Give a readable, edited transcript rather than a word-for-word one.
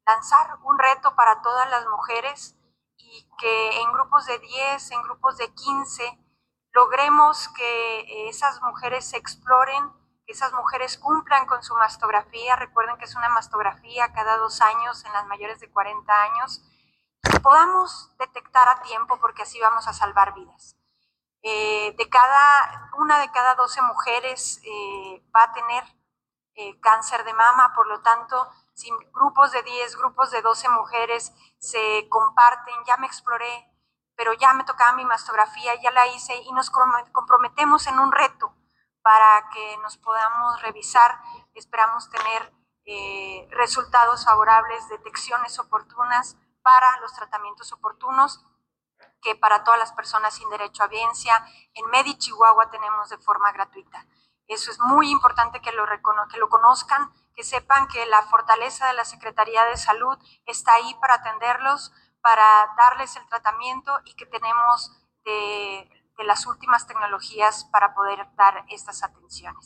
lanzar un reto para todas las mujeres y que en grupos de 10, en grupos de 15, logremos que esas mujeres se exploren, que esas mujeres cumplan con su mastografía. Recuerden que es una mastografía cada 2 años en las mayores de 40 años, y podamos detectar a tiempo, porque así vamos a salvar vidas. Una de cada 12 mujeres va a tener cáncer de mama. Por lo tanto, si grupos de 10, grupos de 12 mujeres se comparten, ya me exploré, pero ya me tocaba mi mastografía, ya la hice, y nos comprometemos en un reto para que nos podamos revisar, esperamos tener resultados favorables, detecciones oportunas para los tratamientos oportunos, que para todas las personas sin derecho a audiencia en Medi Chihuahua tenemos de forma gratuita. Eso es muy importante que lo conozcan, que sepan que la fortaleza de la Secretaría de Salud está ahí para atenderlos, para darles el tratamiento, y que tenemos de las últimas tecnologías para poder dar estas atenciones.